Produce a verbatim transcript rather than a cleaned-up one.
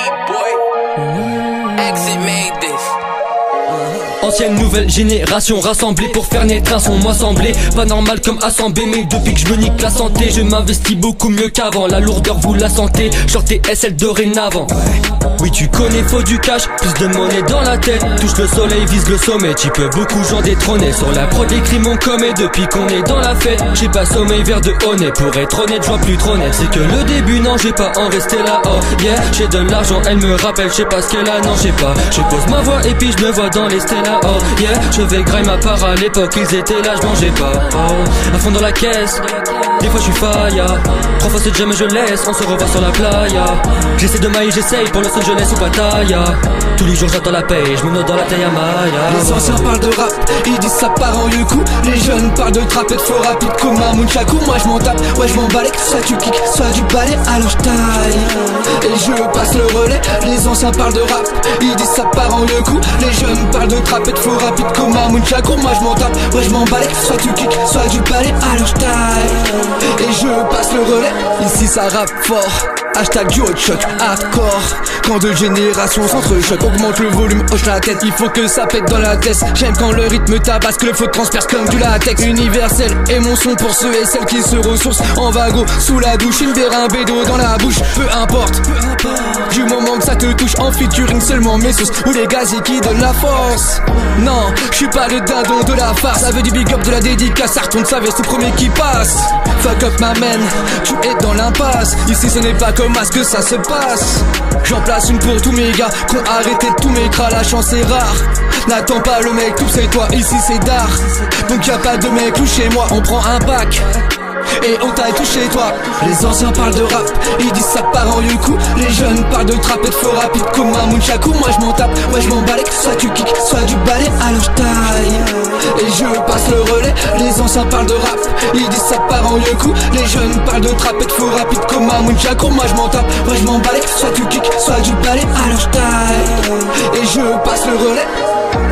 boy. Exit made this. Ancienne nouvelle génération rassemblée pour faire naître un son moi semblé pas normal comme assemblée, mais depuis que je me nique la santé, je m'investis beaucoup mieux qu'avant. La lourdeur vous la sentez, genre T S L dorénavant. Oui tu connais, faut du cash, plus de monnaie dans la tête. Touche le soleil, vise le sommet, tu peux beaucoup gens détrôner. Sur la prod écrit mon commet depuis qu'on est dans la fête. J'ai pas sommeil vers de honnête, pour être honnête je vois plus trop net. C'est que le début, non j'ai pas en resté là, oh yeah. J'ai de l'argent, elle me rappelle, je sais pas ce qu'elle a, non je sais pas. Je pose ma voix et puis je me vois dans les stellas, oh yeah. Je vais grailler ma part, à l'époque ils étaient là, je mangeais pas, oh. À fond dans la caisse, des fois je suis faya. Trois fois ce jam je laisse, on se revoit sur la playa. J'essaie de mailler, j'essaye pour Los Angeles ou Pattaya. Tous les jours j'attends la paix, je me note dans la taille à Maya. Les anciens parlent de rap, ils disent ça part en yuku. Les jeunes parlent de trap et de faux rapide comme un munchaku. Moi je m'en tape, ouais je m'en balai. Soit tu kicks, soit du balai, alors je taille et je passe le relais. Les anciens parlent de rap, ils disent ça part en yuku. Les jeunes parlent de trap et de faux rapide comme un munchaku. Moi je m'en tape, ouais je m'en balai. Soit tu kicks, soit du balai, alors je taille et je passe le relais. Ici ça rappe fort, hashtag duo choc hardcore. Quand deux générations s'entrechoquent, augmente le volume, hoche la tête. Il faut que ça pète dans la tête. J'aime quand le rythme tabasse, que le flow transperce comme du latex. Universel et mon son pour ceux et celles qui se ressourcent en vago sous la douche. Une bière, un bédo dans la bouche, peu importe, du moment que ça te touche. En featuring seulement mes sauces ou les gaziers qui donnent la force. Non, je suis pas le dindon de la farce. Ça veut du big up, de la dédicace, ça retourne sa veste au premier qui passe. Fuck up ma man, tu es dans l'impasse. Ici ce n'est pas comme à ce que ça se passe. J'en place une pour tous mes gars qui ont arrêté tous mes cras, la chance est rare. N'attends pas le mec, tout c'est toi, ici c'est d'art. Donc y'a pas de mec, louche chez moi, on prend un pack et on taille tout chez toi. Les anciens parlent de rap, ils disent ça part en yuku. Les jeunes parlent de trap et de faux rapide comme un munchaku. Moi je m'en tape, ouais je m'en balai. Soit tu kicks, soit du balai, alors je taille et je passe le relais. Les anciens parlent de rap, ils disent ça part en yuku. Les jeunes parlent de trap et de faux rapide comme un munchaku. Moi je m'en tape, ouais je m'en balai. Soit tu kicks, soit du balai, alors je taille et je passe le relais.